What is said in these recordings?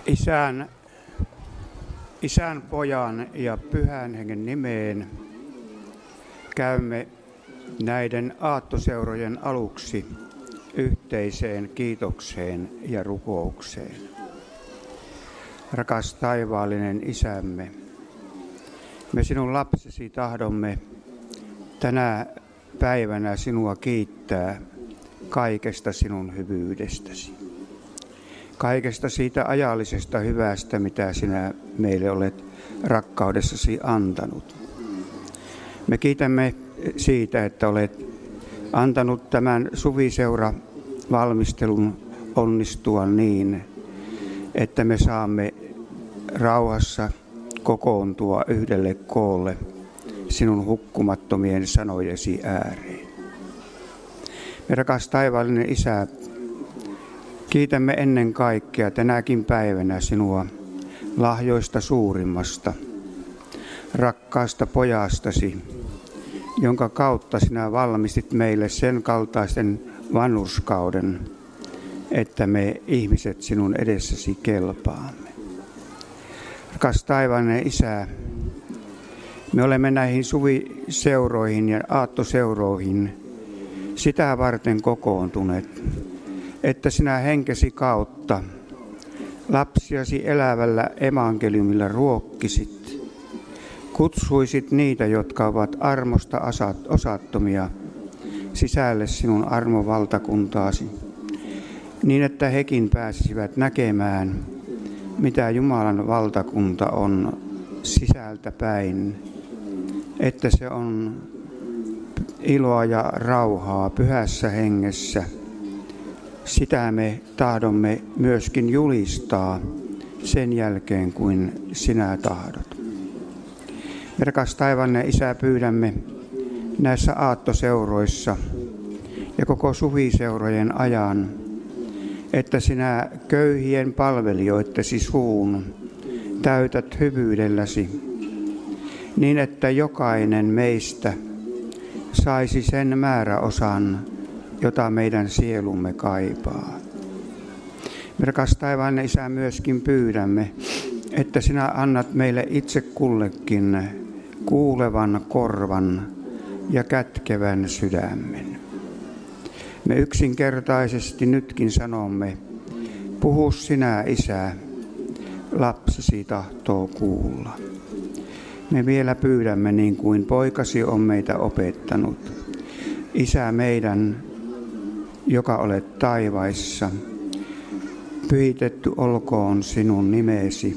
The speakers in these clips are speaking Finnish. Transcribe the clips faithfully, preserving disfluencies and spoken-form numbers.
Isän, Isän, Pojan ja Pyhän Hengen nimeen käymme näiden aattoseurojen aluksi yhteiseen kiitokseen ja rukoukseen. Rakas taivaallinen Isämme, me sinun lapsesi tahdomme tänä päivänä sinua kiittää kaikesta sinun hyvyydestäsi. Kaikesta siitä ajallisesta hyvästä, mitä sinä meille olet rakkaudessasi antanut. Me kiitämme siitä, että olet antanut tämän suviseura-valmistelun onnistua niin, että me saamme rauhassa kokoontua yhdelle koolle sinun hukkumattomien sanojesi ääreen. Me rakas taivaallinen Isä, kiitämme ennen kaikkea tänäkin päivänä sinua lahjoista suurimmasta, rakkaasta pojastasi, jonka kautta sinä valmistit meille sen kaltaisen vanhurskauden, että me ihmiset sinun edessäsi kelpaamme. Rakas taivaallinen Isä, me olemme näihin suviseuroihin ja aattoseuroihin sitä varten kokoontuneet, että sinä henkesi kautta lapsiasi elävällä evankeliumilla ruokkisit, kutsuisit niitä, jotka ovat armosta osattomia, sisälle sinun armovaltakuntaasi, niin että hekin pääsisivät näkemään, mitä Jumalan valtakunta on sisältä päin, että se on iloa ja rauhaa pyhässä hengessä. Sitä me tahdomme myöskin julistaa sen jälkeen, kuin sinä tahdot. Rakas taivaallinen Isä, pyydämme näissä aattoseuroissa ja koko suviseurojen ajan, että sinä köyhien palvelijoittesi suun täytät hyvyydelläsi, niin että jokainen meistä saisi sen määräosan, jota meidän sielumme kaipaa. Rakas taivaallinen Isä, myöskin pyydämme, että sinä annat meille itse kullekin kuulevan korvan ja kätkevän sydämen. Me yksinkertaisesti nytkin sanomme, puhu sinä, Isä, lapsesi tahtoo kuulla. Me vielä pyydämme niin kuin poikasi on meitä opettanut. Isä meidän, joka olet taivaissa, pyhitetty olkoon sinun nimesi,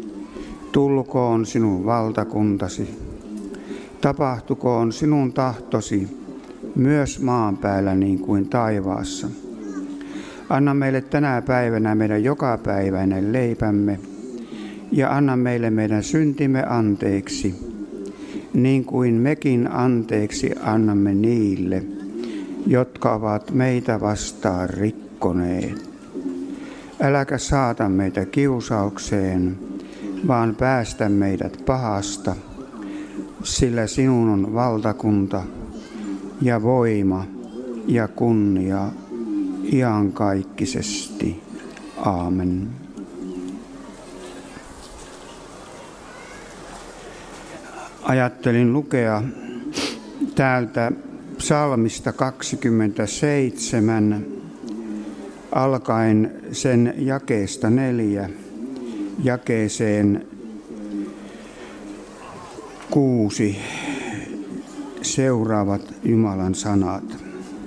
tulkoon sinun valtakuntasi, tapahtukoon sinun tahtosi myös maan päällä niin kuin taivaassa. Anna meille tänä päivänä meidän jokapäiväinen leipämme ja anna meille meidän syntimme anteeksi, niin kuin mekin anteeksi annamme niille, jotka ovat meitä vastaan rikkoneet. Äläkä saata meitä kiusaukseen, vaan päästä meidät pahasta, sillä sinun on valtakunta ja voima ja kunnia iankaikkisesti. Aamen. Ajattelin lukea täältä psalmista kaksikymmentäseitsemän, alkaen sen jakeesta neljä, jakeeseen kuusi, seuraavat Jumalan sanat.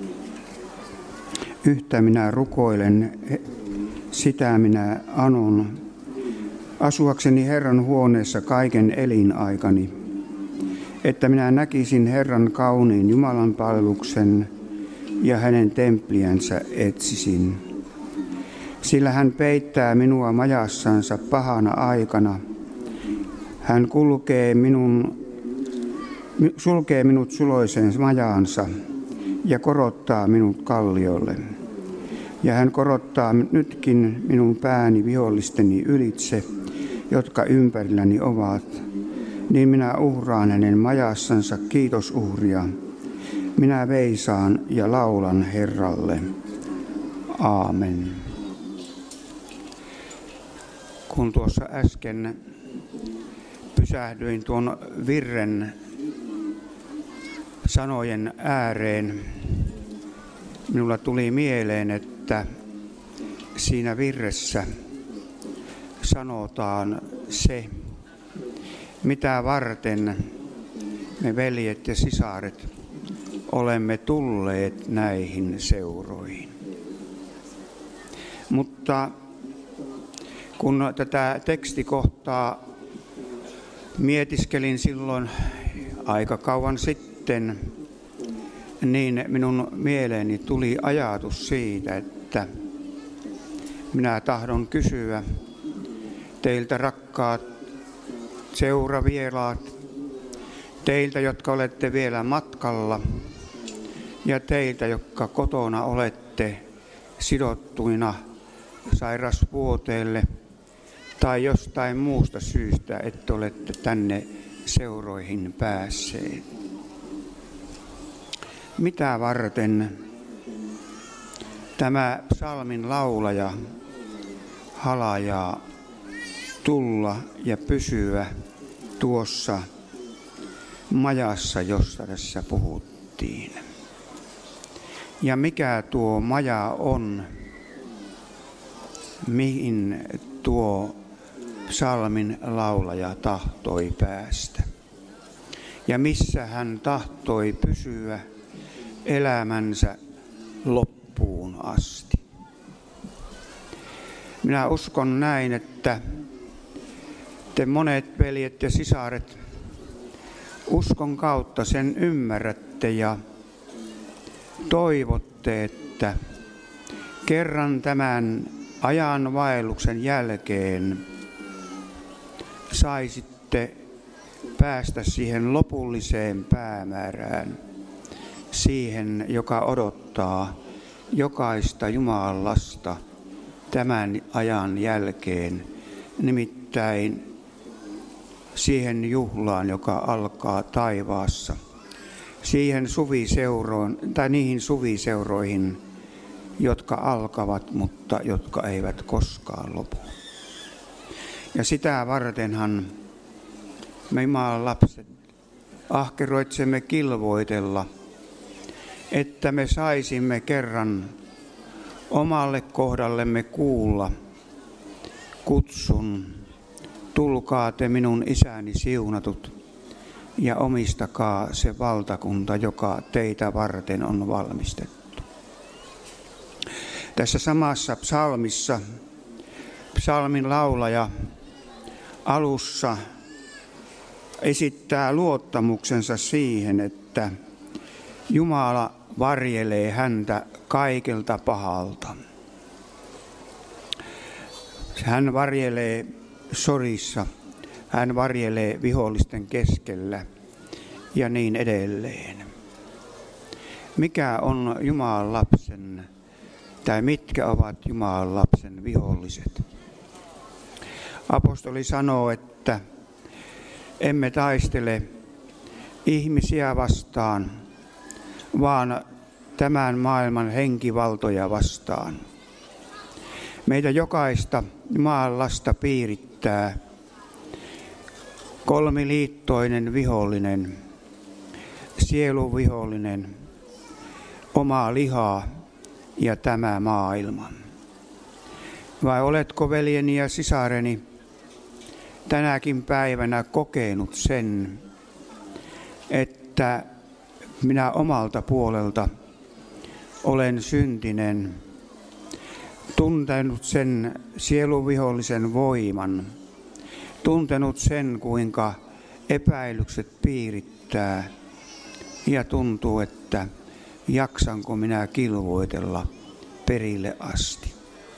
Yhtä minä rukoilen, sitä minä anon, asuakseni Herran huoneessa kaiken elinaikani, että minä näkisin Herran kauniin Jumalan palveluksen ja hänen templiänsä etsisin. Sillä hän peittää minua majassansa pahana aikana. Hän kulkee minun, sulkee minut suloiseen majaansa ja korottaa minut kalliolle. Ja hän korottaa nytkin minun pääni vihollisteni ylitse, jotka ympärilläni ovat. Niin minä uhraan hänen majassansa kiitosuhria. Minä veisaan ja laulan Herralle. Aamen. kun tuossa äsken pysähdyin tuon virren sanojen ääreen, minulla tuli mieleen, että siinä virressä sanotaan se, mitä varten me veljet ja sisaret olemme tulleet näihin seuroihin. Mutta kun tätä tekstikohtaa mietiskelin silloin aika kauan sitten, niin minun mieleeni tuli ajatus siitä, että minä tahdon kysyä teiltä, rakkaat seuravieraat, teiltä, jotka olette vielä matkalla, ja teiltä, jotka kotona olette sidottuina sairasvuoteelle tai jostain muusta syystä, että olette tänne seuroihin päässeet. Mitä varten tämä psalmin laulaja halajaa tulla ja pysyä tuossa majassa, josta tässä puhuttiin? Ja mikä tuo maja on, mihin tuo psalmin laulaja tahtoi päästä? Ja missä hän tahtoi pysyä elämänsä loppuun asti? Minä uskon näin, että te monet veljet ja sisaret uskon kautta sen ymmärrätte ja toivotte, että kerran tämän ajan vaelluksen jälkeen saisitte päästä siihen lopulliseen päämäärään, siihen, joka odottaa jokaista Jumalan lasta tämän ajan jälkeen, nimittäin siihen juhlaan, joka alkaa taivaassa, siihen suviseuroon, tai niihin suviseuroihin, jotka alkavat, mutta jotka eivät koskaan lopu. Ja sitä vartenhan me Jumalan lapset ahkeroitsemme kilvoitella, että me saisimme kerran omalle kohdallemme kuulla kutsun: tulkaa te minun isäni siunatut ja omistakaa se valtakunta, joka teitä varten on valmistettu. Tässä samassa psalmissa psalmin laulaja alussa esittää luottamuksensa siihen, että Jumala varjelee häntä kaikelta pahalta. Hän varjelee sodissa, hän varjelee vihollisten keskellä ja niin edelleen. Mikä on Jumalan lapsen, tai mitkä ovat Jumalan lapsen viholliset? Apostoli sanoo, että emme taistele ihmisiä vastaan, vaan tämän maailman henkivaltoja vastaan. Meitä jokaista Jumalan lasta piirittää kolmiliittoinen vihollinen, sieluvihollinen, oma liha ja tämä maailma. Vai oletko, veljeni ja sisareni, tänäkin päivänä kokenut sen, että minä omalta puolelta olen syntinen, tuntenut sen sieluvihollisen voiman, tuntenut sen, kuinka epäilykset piirittää ja tuntuu, että jaksanko minä kilvoitella perille asti.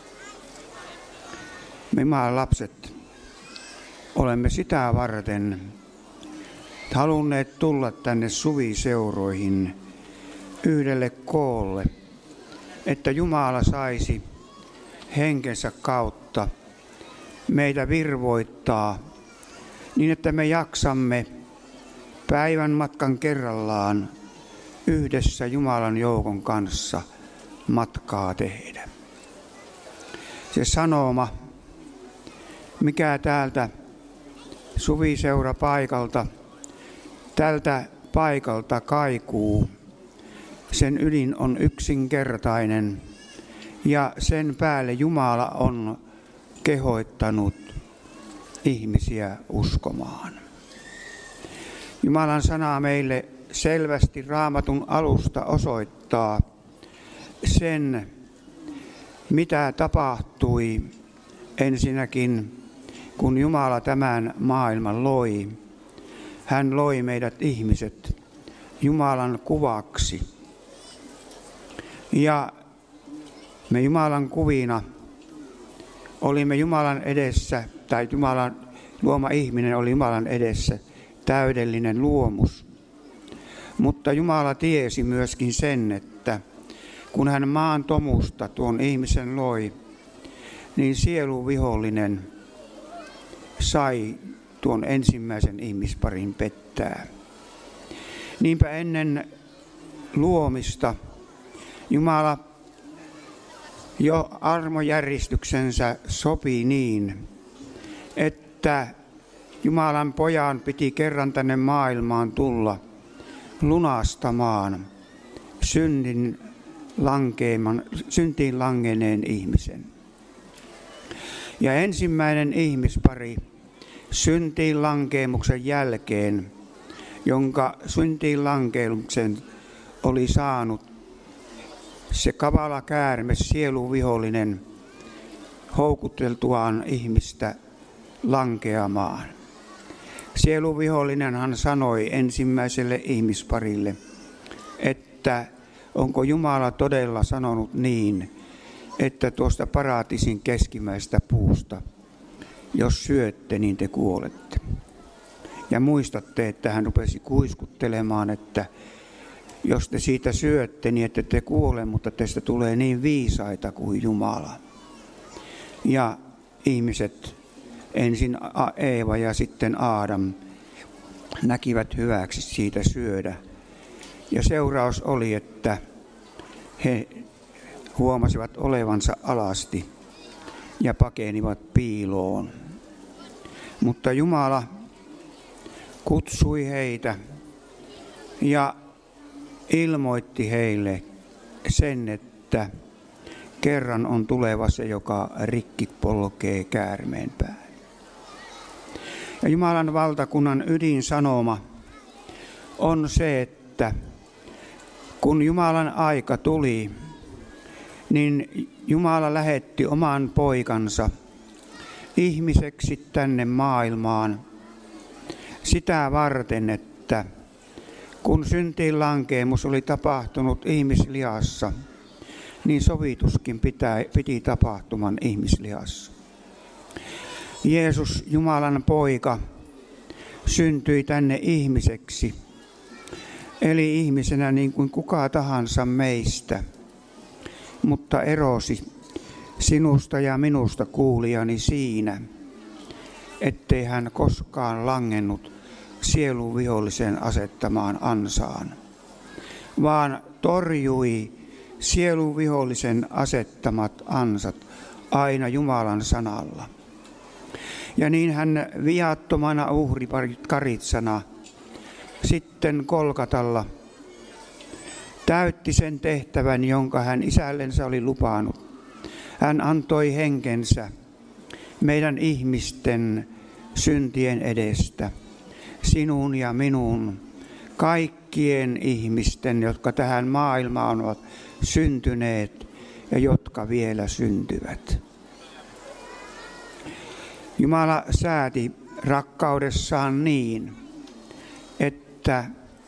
Me Jumalan lapset olemme sitä varten halunneet tulla tänne suviseuroihin yhdelle koolle, että Jumala saisi henkensä kautta meitä virvoittaa niin, että me jaksamme päivän matkan kerrallaan yhdessä Jumalan joukon kanssa matkaa tehdä. Se sanoma, mikä täältä suviseurapaikalta, tältä paikalta kaikuu, sen ydin on yksinkertainen ja sen päälle Jumala on kehoittanut ihmisiä uskomaan. Jumalan sana meille selvästi Raamatun alusta osoittaa sen, mitä tapahtui ensinnäkin, kun Jumala tämän maailman loi. Hän loi meidät ihmiset Jumalan kuvaksi. Ja me Jumalan kuvina olimme Jumalan edessä, tai Jumalan luoma ihminen oli Jumalan edessä, täydellinen luomus. Mutta Jumala tiesi myöskin sen, että kun hän maan tomusta tuon ihmisen loi, niin sieluvihollinen sai tuon ensimmäisen ihmisparin pettää. Niinpä ennen luomista Jumala jo armojärjestyksensä sopi niin, että Jumalan pojan piti kerran tänne maailmaan tulla lunastamaan synnin lankeeman, syntiin langeneen ihmisen. Ja ensimmäinen ihmispari syntiin lankeemuksen jälkeen, jonka syntiin lankeemuksen oli saanut se kavala käärme, sieluvihollinen, houkuteltuaan ihmistä lankeamaan. Sieluvihollinenhan sanoi ensimmäiselle ihmisparille, että onko Jumala todella sanonut niin, että tuosta paraatisin keskimmäisestä puusta, jos syötte, niin te kuolette. Ja muistatte, että hän rupesi kuiskuttelemaan, että jos te siitä syötte, niin ette te kuole, mutta teistä tulee niin viisaita kuin Jumala. Ja ihmiset, ensin Eeva ja sitten Aadam, näkivät hyväksi siitä syödä. Ja seuraus oli, että he huomasivat olevansa alasti ja pakenivat piiloon. Mutta Jumala kutsui heitä ja ilmoitti heille sen, että kerran on tuleva se, joka rikki polkee käärmeen pään. Ja Jumalan valtakunnan ydinsanoma on se, että kun Jumalan aika tuli, niin Jumala lähetti oman poikansa ihmiseksi tänne maailmaan sitä varten, että kun syntiin lankeemus oli tapahtunut ihmislihassa, niin sovituskin pitää, piti tapahtuman ihmislihassa. Jeesus, Jumalan poika, syntyi tänne ihmiseksi, eli ihmisenä niin kuin kuka tahansa meistä, mutta erosi sinusta ja minusta kuulijani siinä, ettei hän koskaan langennut sieluvihollisen asettamaan ansaan, vaan torjui sieluvihollisen asettamat ansat aina Jumalan sanalla. Ja niin hän viattomana uhrikaritsana sitten Kolkatalla täytti sen tehtävän, jonka hän isällensä oli lupaanut. Hän antoi henkensä meidän ihmisten syntien edestä, sinun ja minun, kaikkien ihmisten, jotka tähän maailmaan ovat syntyneet ja jotka vielä syntyvät. Jumala sääti rakkaudessaan niin, että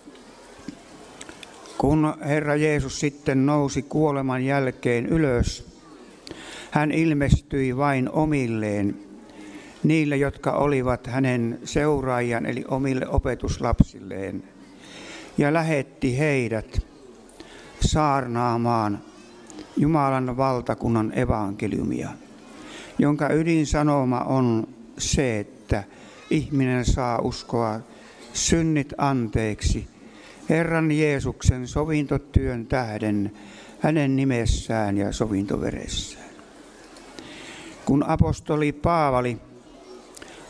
kun Herra Jeesus sitten nousi kuoleman jälkeen ylös, hän ilmestyi vain omilleen, niille, jotka olivat hänen seuraajan, eli omille opetuslapsilleen, ja lähetti heidät saarnaamaan Jumalan valtakunnan evankeliumia, jonka ydinsanoma on se, että ihminen saa uskoa synnit anteeksi Herran Jeesuksen sovintotyön tähden hänen nimessään ja sovintoveressään. Kun apostoli Paavali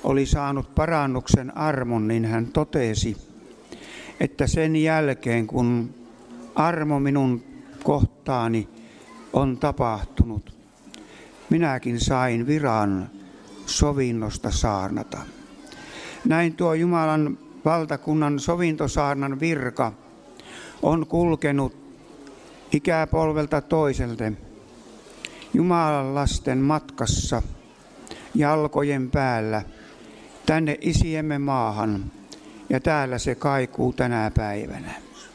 oli saanut parannuksen armon, niin hän totesi, että sen jälkeen kun armo minun kohtaani on tapahtunut, minäkin sain viran sovinnosta saarnata. Näin tuo Jumalan valtakunnan sovintosaarnan virka on kulkenut ikäpolvelta toiselle Jumalan lasten matkassa jalkojen päällä tänne isiemme maahan, ja täällä se kaikuu tänä päivänä.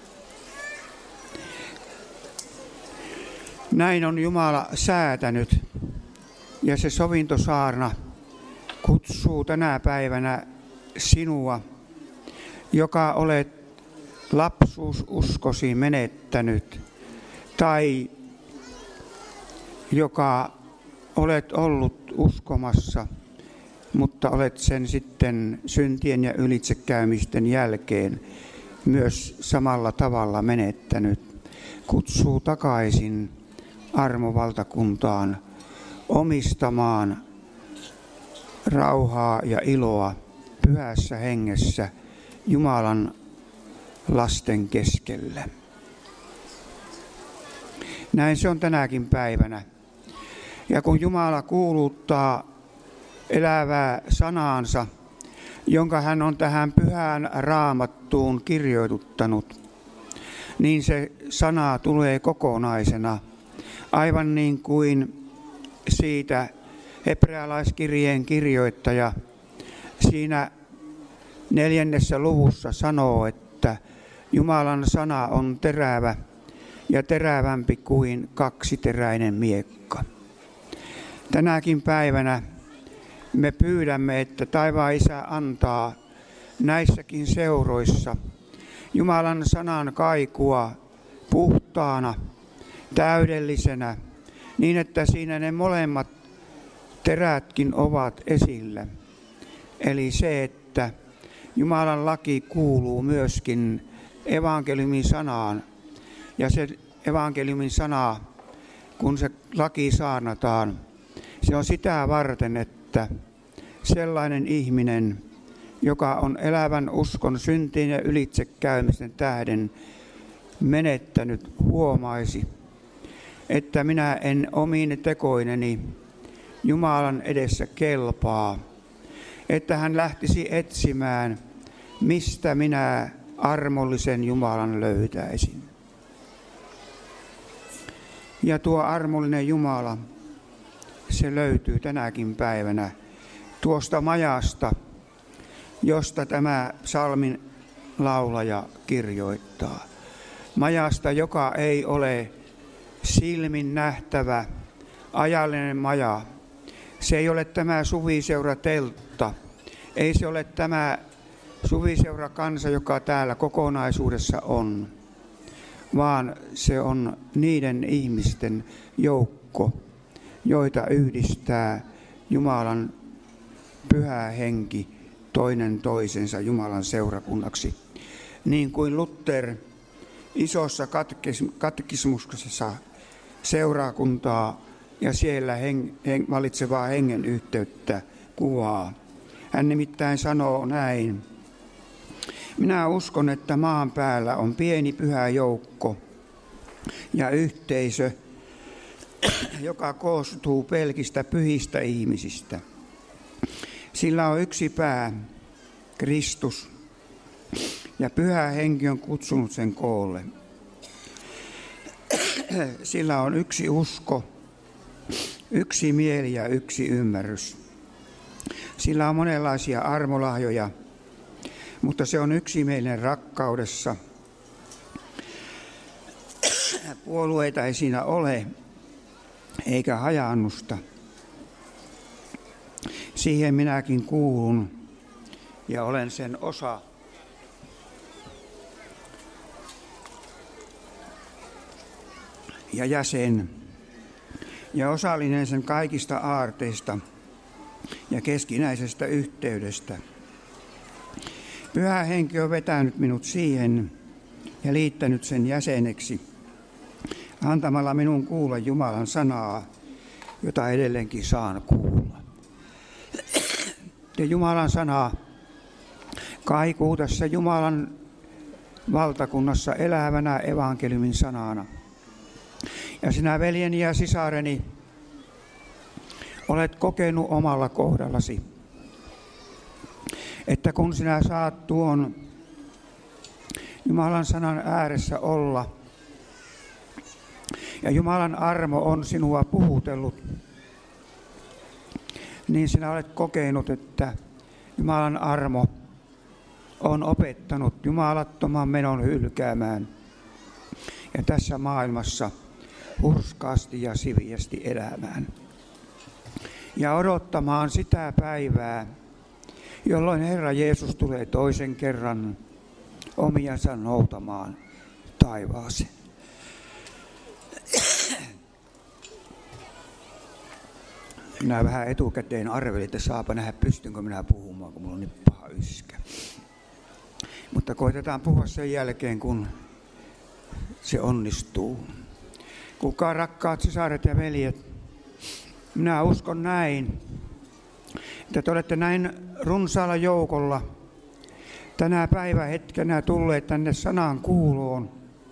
Näin on Jumala säätänyt, ja se sovintosaarna kutsuu tänä päivänä sinua, joka olet lapsuususkosi menettänyt, tai joka olet ollut uskomassa, mutta olet sen sitten syntien ja ylitsekäymisten jälkeen myös samalla tavalla menettänyt. Kutsuu takaisin armovaltakuntaan omistamaan rauhaa ja iloa pyhässä hengessä Jumalan lasten keskellä. Näin se on tänäkin päivänä. Ja kun Jumala kuuluttaa elävää sanaansa, jonka hän on tähän pyhään raamattuun kirjoituttanut, niin se sana tulee kokonaisena, aivan niin kuin siitä hebrealaiskirjeen kirjoittaja siinä neljännessä luvussa sanoo, että Jumalan sana on terävä ja terävämpi kuin kaksiteräinen miekka. Tänäkin päivänä me pyydämme, että taivaan Isä antaa näissäkin seuroissa Jumalan sanan kaikua puhtaana, täydellisenä, niin että siinä ne molemmat terätkin ovat esillä. Eli se, että Jumalan laki kuuluu myöskin evankeliumin sanaan, ja se evankeliumin sana, kun se laki saarnataan, se on sitä varten, että sellainen ihminen, joka on elävän uskon syntien ja ylitsekäymisten tähden menettänyt, huomaisi, että minä en omiin tekoineni Jumalan edessä kelpaa, että hän lähtisi etsimään, mistä minä armollisen Jumalan löytäisin. Ja tuo armollinen Jumala, se löytyy tänäkin päivänä tuosta majasta, josta tämä psalmin laulaja kirjoittaa. Majasta, joka ei ole silmin nähtävä ajallinen maja. Se ei ole tämä suviseurateltta. Ei se ole tämä suviseurakansa, joka täällä kokonaisuudessa on, vaan se on niiden ihmisten joukko, joita yhdistää Jumalan pyhä henki toinen toisensa Jumalan seurakunnaksi. Niin kuin Luther isossa katekismuksessa seurakuntaa ja siellä heng, heng, valitsevaa hengen yhteyttä kuvaa. Hän nimittäin sanoo näin: minä uskon, että maan päällä on pieni pyhä joukko ja yhteisö, joka koostuu pelkistä pyhistä ihmisistä. Sillä on yksi pää, Kristus, ja pyhä henki on kutsunut sen koolle. Sillä on yksi usko, yksi mieli ja yksi ymmärrys. Sillä on monenlaisia armolahjoja, mutta se on yksimielinen rakkaudessa. Puolueita ei siinä ole, eikä hajaannusta. Siihen minäkin kuulun ja olen sen osa. Ja jäsen ja osallinen sen kaikista aarteista ja keskinäisestä yhteydestä. Pyhä henki on vetänyt minut siihen ja liittänyt sen jäseneksi, antamalla minun kuulla Jumalan sanaa, jota edelleenkin saan kuulla. Ja Jumalan sana kaikuu tässä Jumalan valtakunnassa elävänä evankeliumin sanana. Ja sinä, veljeni ja sisareni, olet kokenut omalla kohdallasi, että kun sinä saat tuon Jumalan sanan ääressä olla, ja Jumalan armo on sinua puhutellut, niin sinä olet kokenut, että Jumalan armo on opettanut jumalattoman menon hylkäämään ja tässä maailmassa hurskaasti ja siviästi elämään. Ja odottamaan sitä päivää, jolloin Herra Jeesus tulee toisen kerran omiansa noutamaan taivaaseen. Minä vähän etukäteen arvelin, että saapa nähdä pystynkö minä puhumaan, kun minulla on niin paha yskä. Mutta koitetaan puhua sen jälkeen, kun se onnistuu. Kuulkaa, rakkaat sisaret ja veljet, minä uskon näin, että te olette näin runsaalla joukolla tänä päivähetkenä tulleet tänne sanan kuuloon,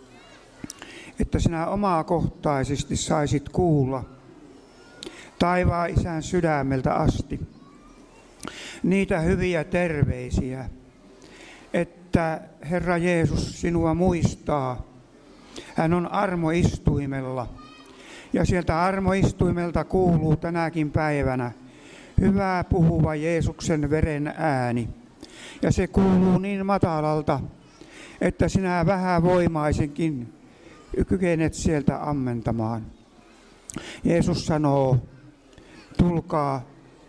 että sinä omakohtaisesti saisit kuulla taivaan Isän sydämeltä asti niitä hyviä terveisiä, että Herra Jeesus sinua muistaa. Hän on armoistuimella ja sieltä armoistuimelta kuuluu tänäkin päivänä hyvää puhuva Jeesuksen veren ääni. Ja se kuuluu niin matalalta, että sinä vähän voimaisenkin kykenet sieltä ammentamaan. Jeesus sanoo, tulkaa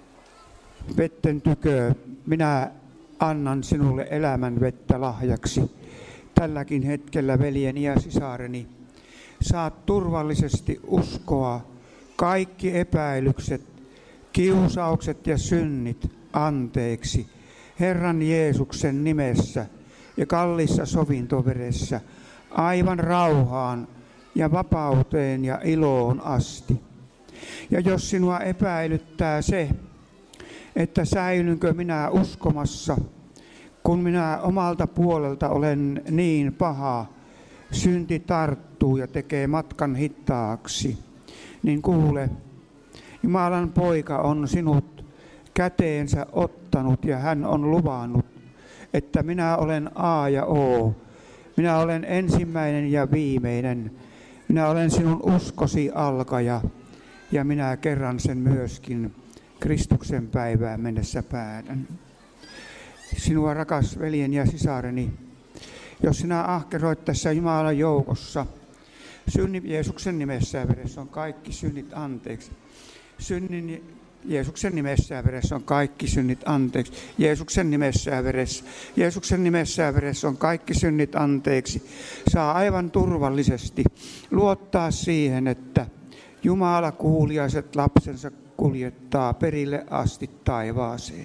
vetten tykö, minä annan sinulle elämän vettä lahjaksi. Tälläkin hetkellä, veljeni ja sisareni, saat turvallisesti uskoa kaikki epäilykset, kiusaukset ja synnit anteeksi Herran Jeesuksen nimessä ja kalliissa sovintoveressä aivan rauhaan ja vapauteen ja iloon asti. Ja jos sinua epäilyttää se, että säilynkö minä uskomassa, kun minä omalta puolelta olen niin paha, synti tarttuu ja tekee matkan hittaaksi, niin kuule, Jumalan poika on sinut käteensä ottanut ja hän on luvannut, että minä olen A ja O. Minä olen ensimmäinen ja viimeinen. Minä olen sinun uskosi alkaja ja minä kerran sen myöskin Kristuksen päivään mennessä päätän. Sinua, rakas veljen ja sisareni, jos sinä ahkeroit tässä Jumalan joukossa, synnin Jeesuksen nimessä ja veressä on kaikki synnit anteeksi. Synnin Jeesuksen nimessä ja veressä on kaikki synnit anteeksi. Jeesuksen nimessä ja veressä. Jeesuksen nimessä ja veressä on kaikki synnit anteeksi. Saa aivan turvallisesti luottaa siihen, että Jumala kuuliaiset lapsensa kuljettaa perille asti taivaaseen.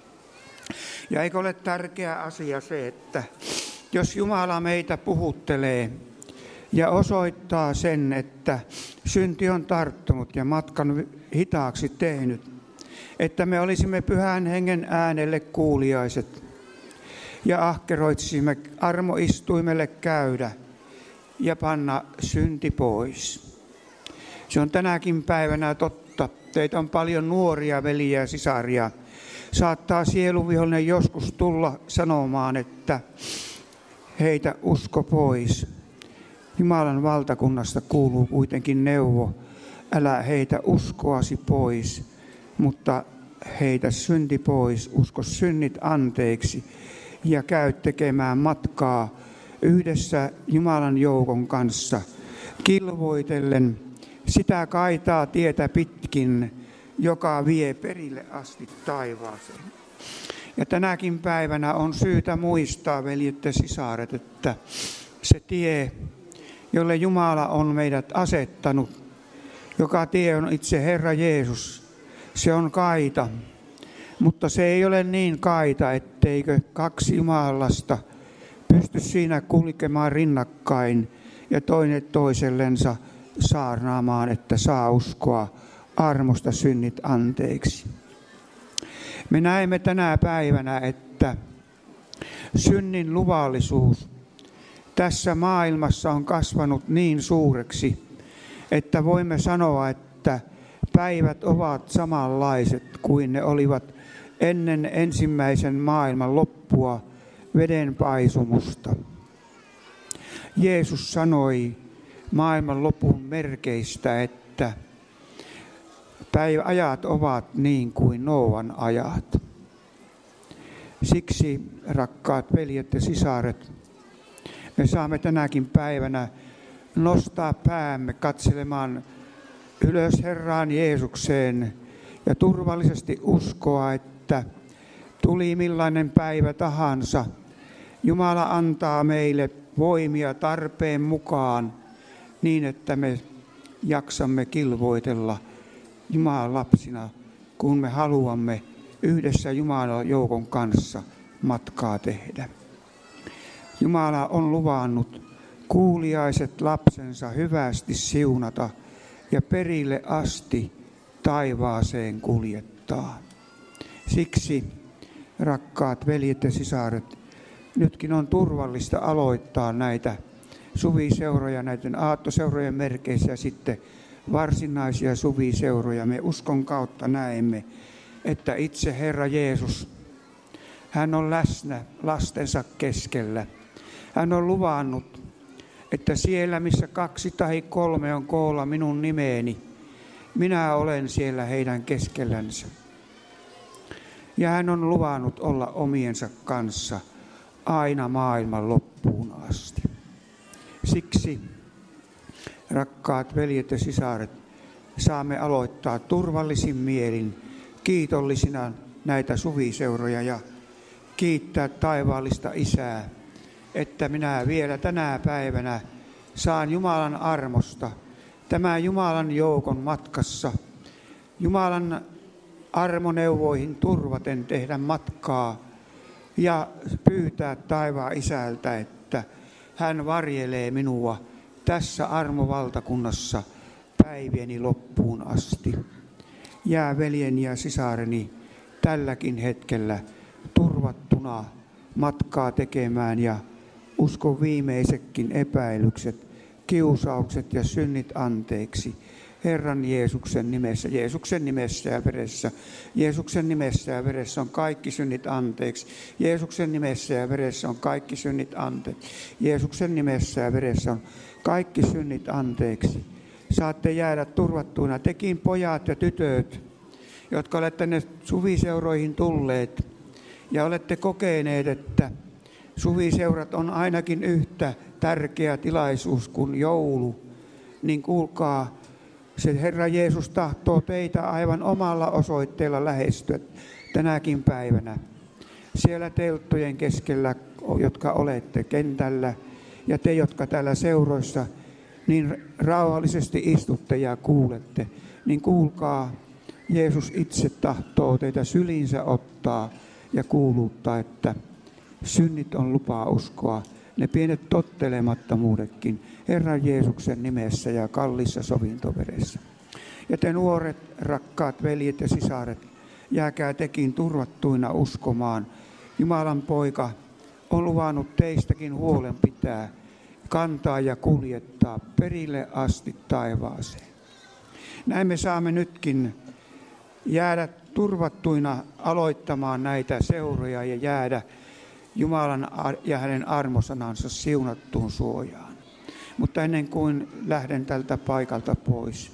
Ja eikö ole tärkeä asia se, että jos Jumala meitä puhuttelee ja osoittaa sen, että synti on tarttunut ja matkan hitaaksi tehnyt, että me olisimme Pyhän Hengen äänelle kuuliaiset ja ahkeroitsisimme armoistuimelle käydä ja panna synti pois. Se on tänäkin päivänä totta. Teitä on paljon nuoria veljiä ja sisaria. Saattaa sieluvihollinen joskus tulla sanomaan, että heitä usko pois. Jumalan valtakunnasta kuuluu kuitenkin neuvo, älä heitä uskoasi pois, mutta heitä synti pois, usko synnit anteeksi ja käy tekemään matkaa yhdessä Jumalan joukon kanssa, kilvoitellen sitä kaitaa tietä pitkin, joka vie perille asti taivaaseen. Ja tänäkin päivänä on syytä muistaa, veljet ja sisaret, että se tie, jolle Jumala on meidät asettanut, joka tie on itse Herra Jeesus, se on kaita. Mutta se ei ole niin kaita, etteikö kaksi Jumalasta pysty siinä kulkemaan rinnakkain ja toinen toisellensa saarnaamaan, että saa uskoa armosta synnit anteeksi. Me näemme tänä päivänä, että synnin luvallisuus tässä maailmassa on kasvanut niin suureksi, että voimme sanoa, että päivät ovat samanlaiset kuin ne olivat ennen ensimmäisen maailman loppua veden paisumusta. Jeesus sanoi maailman lopun merkeistä, että päiväajat ovat niin kuin Nooan ajat. Siksi, rakkaat veljet ja sisaret, me saamme tänäkin päivänä nostaa päämme katselemaan ylös Herraan Jeesukseen ja turvallisesti uskoa, että tuli millainen päivä tahansa, Jumala antaa meille voimia tarpeen mukaan niin, että me jaksamme kilvoitella Jumalan lapsina, kun me haluamme yhdessä Jumalan joukon kanssa matkaa tehdä. Jumala on luvannut kuuliaiset lapsensa hyvästi siunata ja perille asti taivaaseen kuljettaa. Siksi, rakkaat veljet ja sisaret, nytkin on turvallista aloittaa näitä suviseuroja, näiden aattoseurojen merkeissä ja sitten varsinaisia suviseuroja. Me uskon kautta näemme, että itse Herra Jeesus, hän on läsnä lastensa keskellä. Hän on luvannut, että siellä missä kaksi tai kolme on koolla minun nimeeni, minä olen siellä heidän keskellänsä. Ja hän on luvannut olla omiensa kanssa aina maailman loppuun asti. Siksi, rakkaat veljet ja sisaret, saamme aloittaa turvallisin mielin, kiitollisina näitä suviseuroja ja kiittää taivaallista Isää, että minä vielä tänä päivänä saan Jumalan armosta, tämän Jumalan joukon matkassa, Jumalan armoneuvoihin turvaten tehdä matkaa ja pyytää taivaan Isältä, että hän varjelee minua tässä armovaltakunnassa päivieni loppuun asti. Jää veljeni ja sisareni tälläkin hetkellä turvattuna matkaa tekemään ja uskon viimeisetkin epäilykset, kiusaukset ja synnit anteeksi. Herran Jeesuksen nimessä, Jeesuksen nimessä ja veressä, Jeesuksen nimessä ja veressä on kaikki synnit anteeksi. Jeesuksen nimessä ja veressä on kaikki synnit anteeksi. Jeesuksen nimessä ja veressä on kaikki synnit anteeksi. Saatte jäädä turvattuina, tekin pojat ja tytöt, jotka olette tänne suviseuroihin tulleet ja olette kokeneet, että suviseurat on ainakin yhtä tärkeä tilaisuus kuin joulu, niin kuulkaa, se Herra Jeesus tahtoo teitä aivan omalla osoitteella lähestyä tänäkin päivänä. Siellä telttojen keskellä, jotka olette kentällä, ja te, jotka täällä seuroissa niin rauhallisesti istutte ja kuulette, niin kuulkaa, Jeesus itse tahtoo teitä syliinsä ottaa ja kuuluttaa, että synnit on lupaa uskoa, ne pienet tottelemattomuudetkin Herran Jeesuksen nimessä ja kallissa sovintoveressä. Ja te nuoret, rakkaat veljet ja sisaret, jääkää tekin turvattuina uskomaan. Jumalan poika on luvannut teistäkin huolen pitää, kantaa ja kuljettaa perille asti taivaaseen. Näin me saamme nytkin jäädä turvattuina aloittamaan näitä seuroja ja jäädä Jumalan ja hänen armosanansa siunattuun suojaan. Mutta ennen kuin lähden tältä paikalta pois,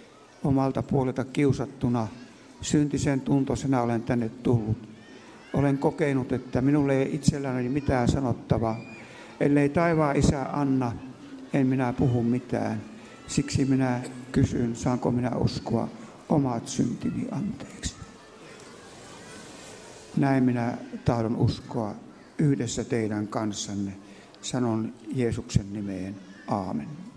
omalta puolelta kiusattuna, syntisen tuntoisena olen tänne tullut. Olen kokenut, että minulle ei itselläni mitään sanottavaa. Ellei taivaan Isä anna, en minä puhu mitään. Siksi minä kysyn, saanko minä uskoa omat syntini anteeksi. Näin minä tahdon uskoa yhdessä teidän kanssanne. Sanon Jeesuksen nimeen. Aamen.